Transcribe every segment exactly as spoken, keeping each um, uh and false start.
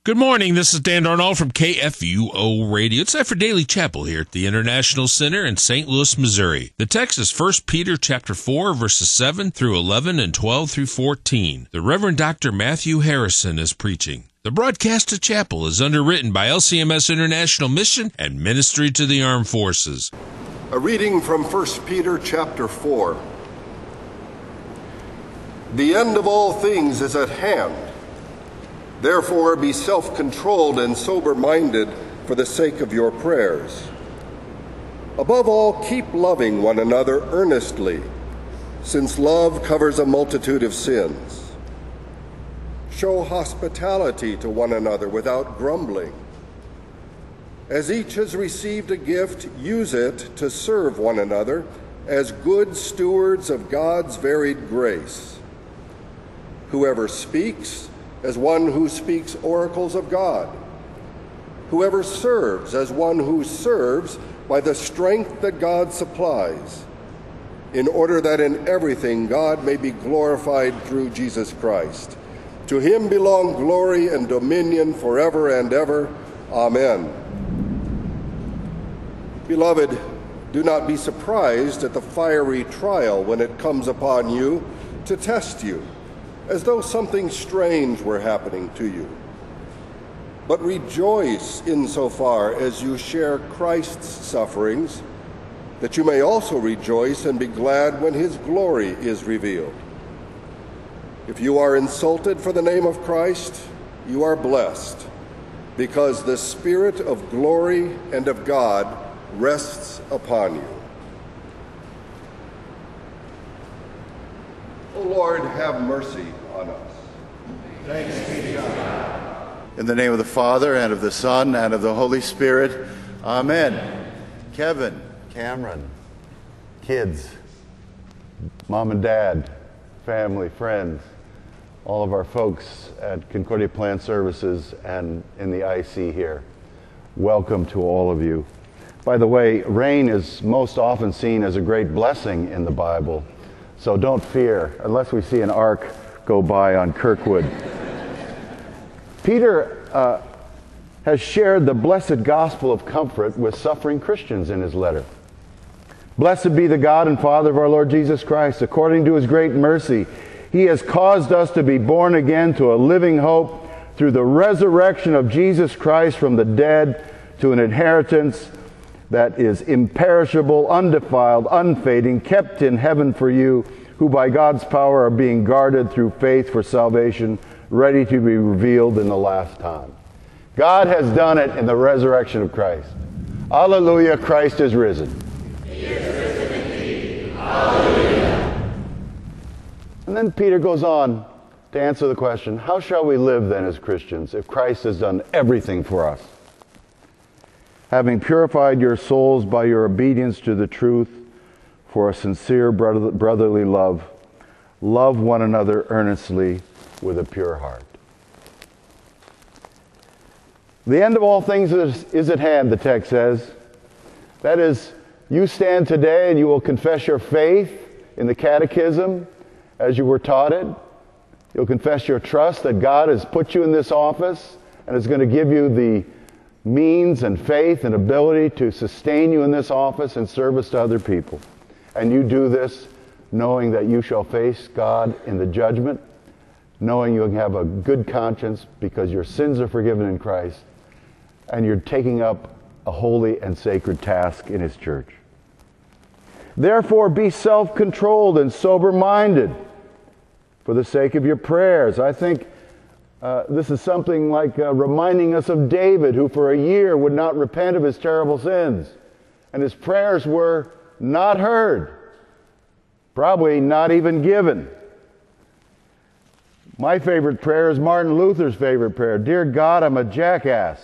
Good morning. This is Dan Darnall from K F U O Radio. It's time for Daily Chapel here at the International Center in Saint Louis, Missouri. The text is First Peter chapter four, verses seven through eleven and twelve through fourteen. The Reverend Doctor Matthew Harrison is preaching. The broadcast of chapel is underwritten by L C M S International Mission and Ministry to the Armed Forces. A reading from First Peter chapter four. The end of all things is at hand. Therefore, be self-controlled and sober-minded for the sake of your prayers. Above all, keep loving one another earnestly, since love covers a multitude of sins. Show hospitality to one another without grumbling. As each has received a gift, use it to serve one another as good stewards of God's varied grace. Whoever speaks, as one who speaks oracles of God. Whoever serves, as one who serves by the strength that God supplies, in order that in everything God may be glorified through Jesus Christ. To him belong glory and dominion forever and ever. Amen. Beloved, do not be surprised at the fiery trial when it comes upon you to test you, as though something strange were happening to you. But rejoice insofar as you share Christ's sufferings, that you may also rejoice and be glad when his glory is revealed. If you are insulted for the name of Christ, you are blessed, because the Spirit of glory and of God rests upon you. O Lord, have mercy on us. Thanks be to God. In the name of the Father, and of the Son, and of the Holy Spirit. Amen. Kevin, Cameron, kids, mom and dad, family, friends, all of our folks at Concordia Plant Services and in the I C here, welcome to all of you. By the way, rain is most often seen as a great blessing in the Bible. So don't fear, unless we see an ark go by on Kirkwood. Peter uh, has shared the blessed gospel of comfort with suffering Christians in his letter. Blessed be the God and Father of our Lord Jesus Christ. According to his great mercy, he has caused us to be born again to a living hope through the resurrection of Jesus Christ from the dead, to an inheritance that is imperishable, undefiled, unfading, kept in heaven for you, who by God's power are being guarded through faith for salvation, ready to be revealed in the last time. God has done it in the resurrection of Christ. Alleluia, Christ is risen. He is risen indeed. Alleluia. And then Peter goes on to answer the question, how shall we live then as Christians if Christ has done everything for us? Having purified your souls by your obedience to the truth for a sincere brotherly love, love one another earnestly with a pure heart. The end of all things is, is at hand, the text says. That is, you stand today and you will confess your faith in the catechism as you were taught it. You'll confess your trust that God has put you in this office and is going to give you the means and faith and ability to sustain you in this office and service to other people. And you do this knowing that you shall face God in the judgment, knowing you have a good conscience because your sins are forgiven in Christ, and you're taking up a holy and sacred task in his church. Therefore, be self-controlled and sober-minded for the sake of your prayers. I think Uh, this is something like uh, reminding us of David, who for a year would not repent of his terrible sins. And his prayers were not heard, probably not even given. My favorite prayer is Martin Luther's favorite prayer. Dear God, I'm a jackass.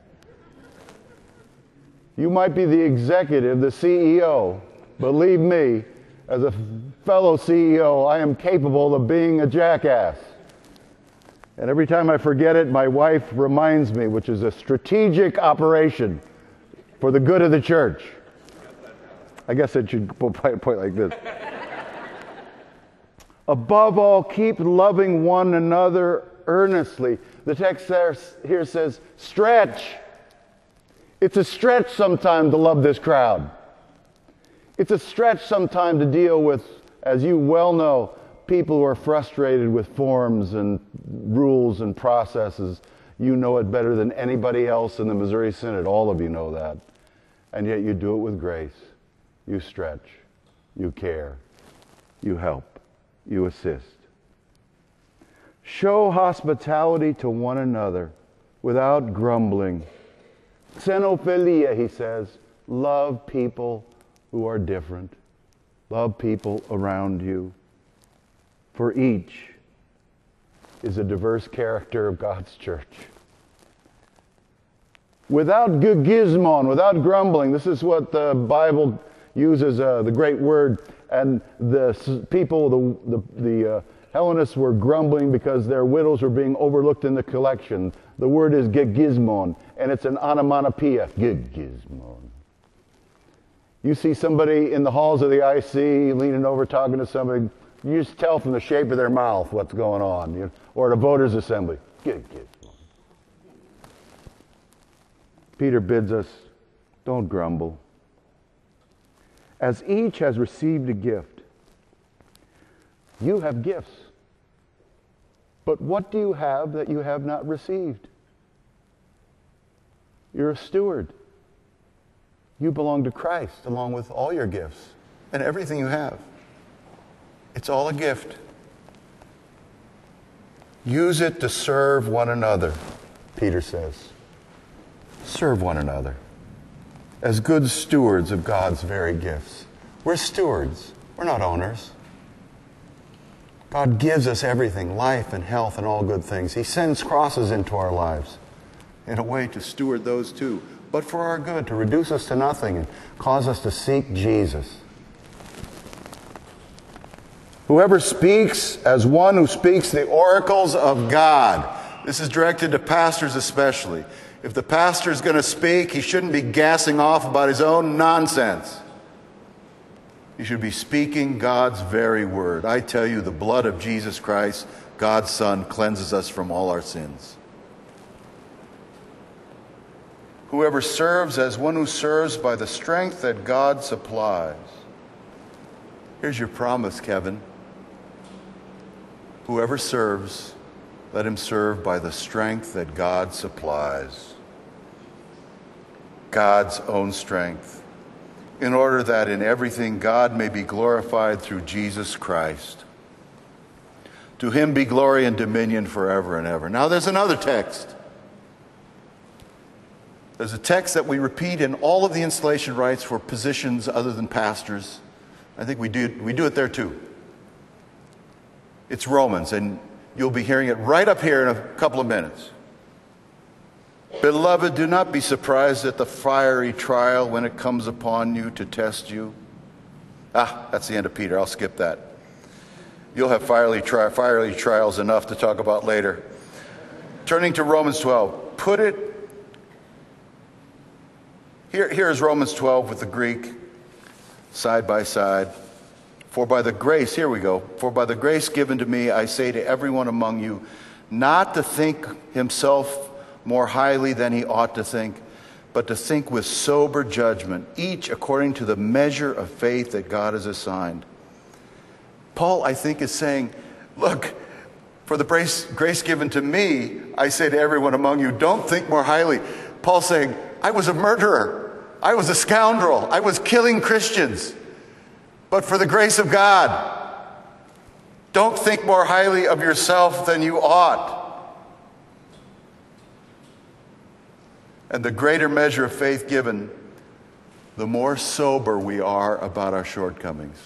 You might be the executive, the C E O. Believe me, as a fellow C E O, I am capable of being a jackass. And every time I forget it, my wife reminds me, which is a strategic operation for the good of the church. I guess I should point like this. Above all, keep loving one another earnestly. The text there, here says, stretch. It's a stretch sometime to love this crowd. It's a stretch sometime to deal with, as you well know, people who are frustrated with forms and rules and processes. You know it better than anybody else in the Missouri Synod. All of you know that. And yet you do it with grace. You stretch. You care. You help. You assist. Show hospitality to one another without grumbling. Xenophilia, he says. Love people who are different. Love people around you. For each is a diverse character of God's church. Without gizmon, without grumbling. This is what the Bible uses, uh, the great word. And the people, the, the, the uh, Hellenists were grumbling because their widows were being overlooked in the collection. The word is gizmon, and it's an onomatopoeia. Gizmon. You see somebody in the halls of the I C leaning over talking to somebody, you just tell from the shape of their mouth what's going on. You know, or at a voters' assembly. Gizmon. Peter bids us, don't grumble. As each has received a gift, you have gifts. But what do you have that you have not received? You're a steward. You belong to Christ along with all your gifts and everything you have. It's all a gift. Use it to serve one another, Peter says. Serve one another as good stewards of God's very gifts. We're stewards. We're not owners. God gives us everything, life and health and all good things. He sends crosses into our lives in a way to steward those too, but for our good, to reduce us to nothing and cause us to seek Jesus. Whoever speaks as one who speaks the oracles of God. This is directed to pastors especially. If the pastor is going to speak, he shouldn't be gassing off about his own nonsense. He should be speaking God's very word. I tell you, the blood of Jesus Christ, God's Son, cleanses us from all our sins. Whoever serves as one who serves by the strength that God supplies. Here's your promise, Kevin. Whoever serves, let him serve by the strength that God supplies. God's own strength, in order that in everything God may be glorified through Jesus Christ. To him be glory and dominion forever and ever. Now there's another text. There's a text that we repeat in all of the installation rites for positions other than pastors. I think we do, we do it there too. It's Romans, and you'll be hearing it right up here in a couple of minutes. Beloved, do not be surprised at the fiery trial when it comes upon you to test you. Ah, that's the end of Peter. I'll skip that. You'll have fiery, tri- fiery trials enough to talk about later. Turning to Romans twelve. Put it... Here, here is Romans twelve with the Greek, side by side. For by the grace, here we go. For by the grace given to me, I say to everyone among you, not to think himself more highly than he ought to think, but to think with sober judgment, each according to the measure of faith that God has assigned. Paul, I think, is saying, look, for the grace, grace given to me, I say to everyone among you, don't think more highly. Paul's saying, I was a murderer. I was a scoundrel. I was killing Christians. But for the grace of God, don't think more highly of yourself than you ought. And the greater measure of faith given, the more sober we are about our shortcomings.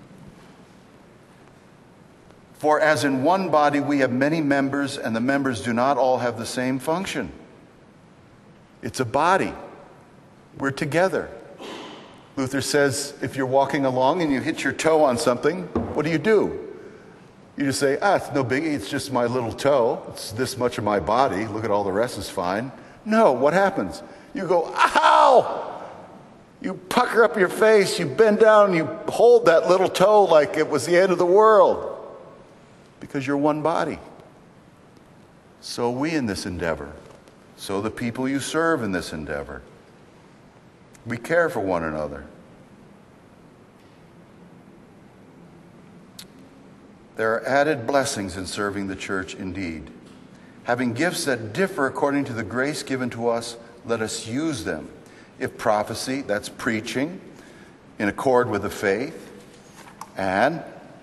For as in one body we have many members, and the members do not all have the same function. It's a body. We're together. Luther says, if you're walking along and you hit your toe on something, what do you do? You just say, ah, it's no biggie, it's just my little toe. It's this much of my body. Look at all the rest is fine. No, what happens? You go, ow! You pucker up your face, you bend down, you hold that little toe like it was the end of the world. Because you're one body. so we in this endeavor, so the people you serve in this endeavor. We care for one another. There are added blessings in serving the church indeed. Having gifts that differ according to the grace given to us, let us use them. If prophecy, that's preaching, in accord with the faith, and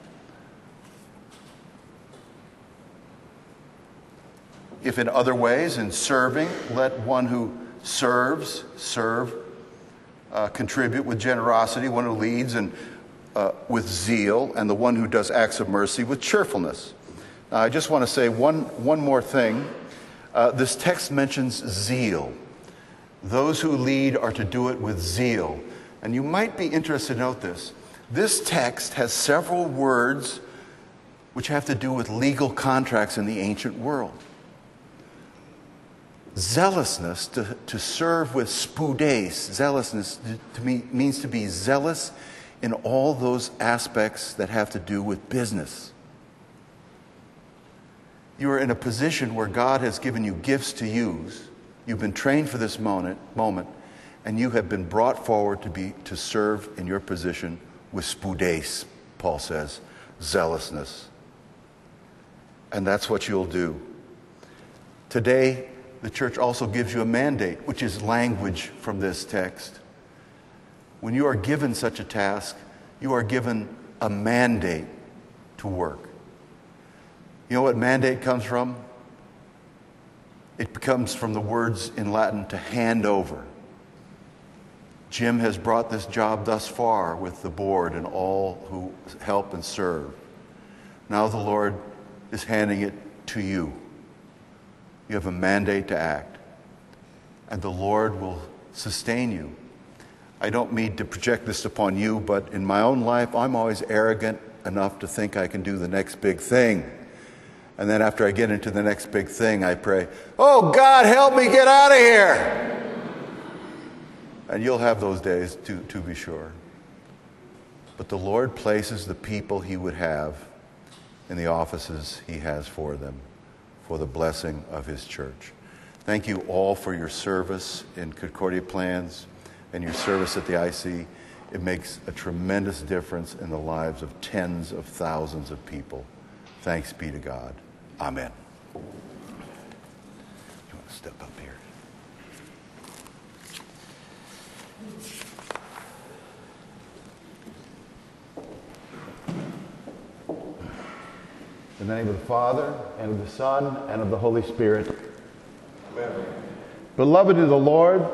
if in other ways, in serving, let one who serves, serve, uh, contribute with generosity, one who leads and uh, with zeal, and the one who does acts of mercy with cheerfulness. Now, I just want to say one, one more thing. Uh, this text mentions zeal. Those who lead are to do it with zeal. And you might be interested to note this. This text has several words which have to do with legal contracts in the ancient world. Zealousness, to, to serve with spoudes, zealousness to, to me, means to be zealous in all those aspects that have to do with business. You are in a position where God has given you gifts to use. You've been trained for this moment, moment and you have been brought forward to be to serve in your position with spoudes, Paul says, zealousness. And that's what you'll do. Today, the church also gives you a mandate, which is language from this text. When you are given such a task, you are given a mandate to work. You know what mandate comes from? It comes from the words in Latin to hand over. Jim has brought this job thus far with the board and all who help and serve. Now the Lord is handing it to you. You have a mandate to act, and the Lord will sustain you. I don't mean to project this upon you, but in my own life, I'm always arrogant enough to think I can do the next big thing. And then after I get into the next big thing, I pray, "Oh, God, help me get out of here." And you'll have those days, to, to be sure. But the Lord places the people he would have in the offices he has for them, for the blessing of his church. Thank you all for your service in Concordia Plans and your service at the I C. It makes a tremendous difference in the lives of tens of thousands of people. Thanks be to God. Amen. You want to step up here? In the name of the Father, and of the Son, and of the Holy Spirit. Amen. Beloved in the Lord,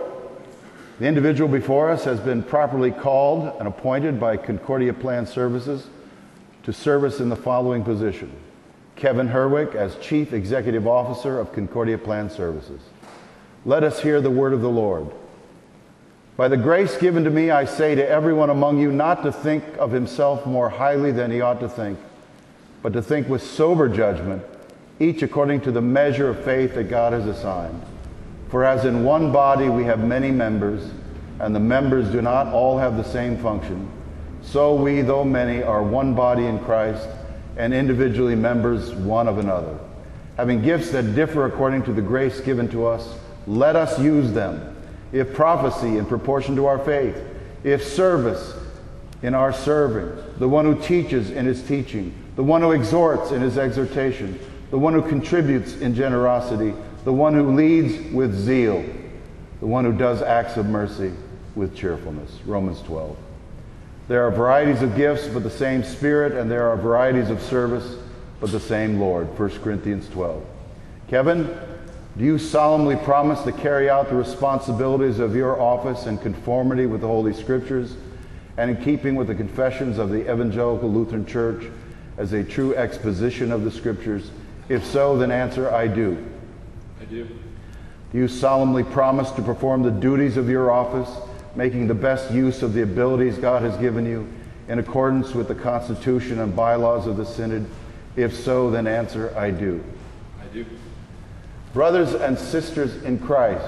the individual before us has been properly called and appointed by Concordia Plan Services to service in the following position. Kevin Herwick as Chief Executive Officer of Concordia Plan Services. Let us hear the word of the Lord. By the grace given to me, I say to everyone among you not to think of himself more highly than he ought to think, but to think with sober judgment, each according to the measure of faith that God has assigned. For as in one body we have many members, and the members do not all have the same function, so we, though many, are one body in Christ, and individually members one of another. Having gifts that differ according to the grace given to us, let us use them. If prophecy, in proportion to our faith. If service, in our serving. The one who teaches in his teaching. The one who exhorts in his exhortation. The one who contributes in generosity. The one who leads with zeal. The one who does acts of mercy with cheerfulness. Romans twelve. There are varieties of gifts, but the same Spirit, and there are varieties of service, but the same Lord. First Corinthians twelve. Kevin, do you solemnly promise to carry out the responsibilities of your office in conformity with the Holy Scriptures and in keeping with the confessions of the Evangelical Lutheran Church as a true exposition of the Scriptures? If so, then answer, I do. I do. Do you solemnly promise to perform the duties of your office, making the best use of the abilities God has given you in accordance with the Constitution and bylaws of the Synod? If so, then answer, I do. I do. Brothers and sisters in Christ,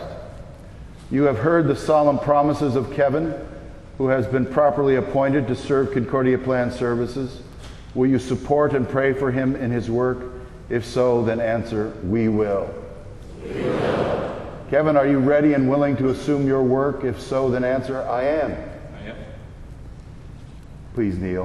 you have heard the solemn promises of Kevin, who has been properly appointed to serve Concordia Plan Services. Will you support and pray for him in his work? If so, then answer, we will. We will. Kevin, are you ready and willing to assume your work? If so, then answer, I am. I am. Please kneel.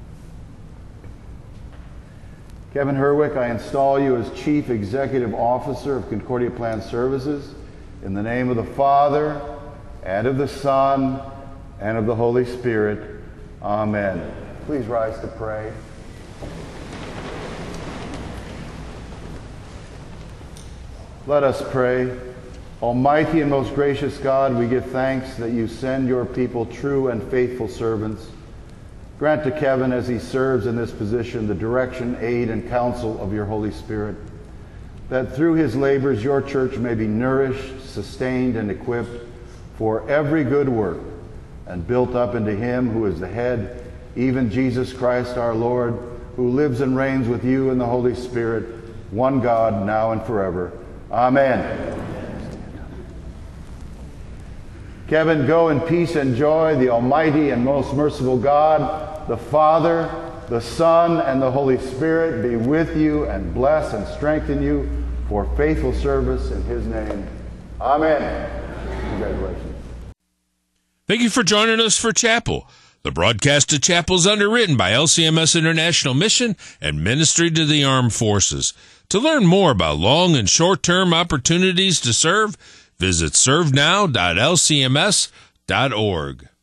Kevin Herwick, I install you as Chief Executive Officer of Concordia Plan Services in the name of the Father, and of the Son, and of the Holy Spirit. Amen. Please rise to pray. Let us pray. Almighty and most gracious God, we give thanks that you send your people true and faithful servants. Grant to Kevin, as he serves in this position, the direction, aid, and counsel of your Holy Spirit, that through his labors your church may be nourished, sustained, and equipped for every good work, and built up into him who is the head, even Jesus Christ our Lord, who lives and reigns with you in the Holy Spirit, one God, now and forever. Amen. Kevin, go in peace and joy. The Almighty and most merciful God, the Father, the Son, and the Holy Spirit be with you and bless and strengthen you for faithful service in his name. Amen. Congratulations. Thank you for joining us for Chapel. The broadcast of Chapel is underwritten by L C M S International Mission and Ministry to the Armed Forces. To learn more about long and short-term opportunities to serve, visit serve now dot l c m s dot org.